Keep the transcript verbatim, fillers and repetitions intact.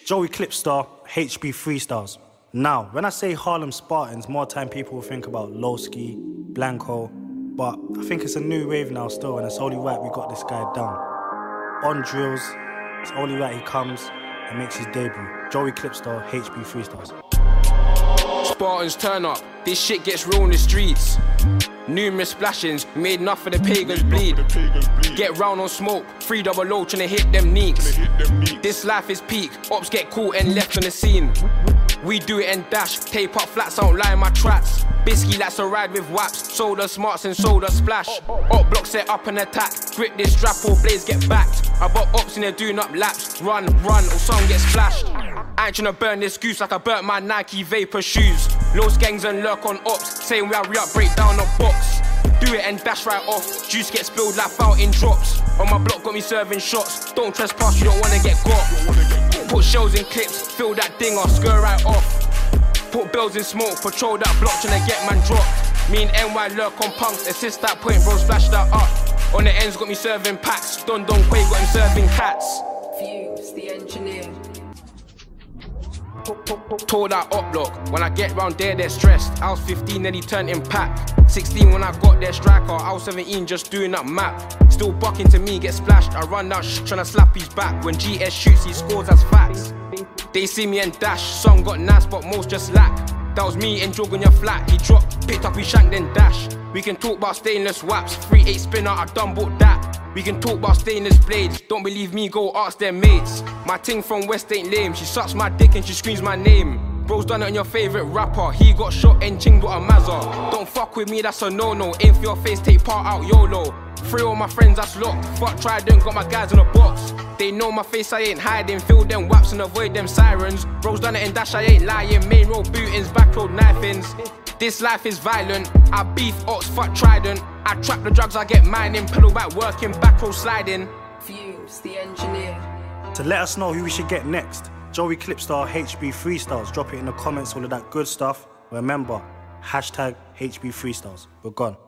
Joey Clipstar, H B Freestyles. Now, when I say Harlem Spartans, more time people will think about Lowski, Blanco, but I think it's a new wave now still, and it's only right we got this guy down. On drills, it's only right he comes and makes his debut. Joey Clipstar, H B Freestyles. Spartans turn up, this shit gets real in the streets. Numerous splashings, made enough for the pagans bleed. Get round on smoke, three double O trying to hit them neeks. This life is peak, ops get caught and left on the scene. We do it and dash, tape up flats, don't lie in my tracks. Bisky likes to ride with waps, soda smarts and soda splash. Op block set up and attack, grip this strap or blades get backed. I got ops in there doing up laps, run, run or some get splashed. I ain't tryna burn this goose like I burnt my Nike Vapor shoes. Low gangs and lurk on ops, saying we are re-up, break down a box. Do it and dash right off, juice gets spilled like fountain drops. On my block got me serving shots, don't trespass, you don't wanna get got. Put shells in clips, fill that dinger, skir right off. Put bells in smoke, patrol that block, tryna get man dropped. Me and N Y lurk on punks, assist that point, bro, splash that up. On the ends got me serving packs, Don Don Quay got him serving cats. Fuse, the engineer. Tore that up block, when I get round there they're stressed. I was fifteen then he turned impact. Sixteen when I got their striker, I was seventeen just doing up map. Still bucking to me, get splashed, I run down sh tryna slap his back. When G S shoots he scores as facts. They see me and dash, some got nice but most just lack. That was me and jog on your flat, he dropped, picked up his shank then dash. We can talk about stainless waps, three eight spinner, I done bought that. We can talk about stainless blades, don't believe me, go ask their mates. My ting from West ain't lame, she sucks my dick and she screams my name. Bro's done it on your favourite rapper, he got shot and chinged with a Mazza. Don't fuck with me, that's a no-no, aim for your face, take part out YOLO. Three of my friends that's locked, fuck Trident, got my guys in a box. They know my face, I ain't hiding, fill them waps and avoid them sirens. Bro's done it and dash, I ain't lying, main road bootings, back road knifings. This life is violent, I beef ox, fuck Trident. I trap the drugs, I get mining, pedal back working, back road sliding. Fuse, the engineer. To let us know who we should get next, Joey Clipstar, H B Freestyles. Drop it in the comments, all of that good stuff. Remember, hashtag H B Freestyles. We're gone.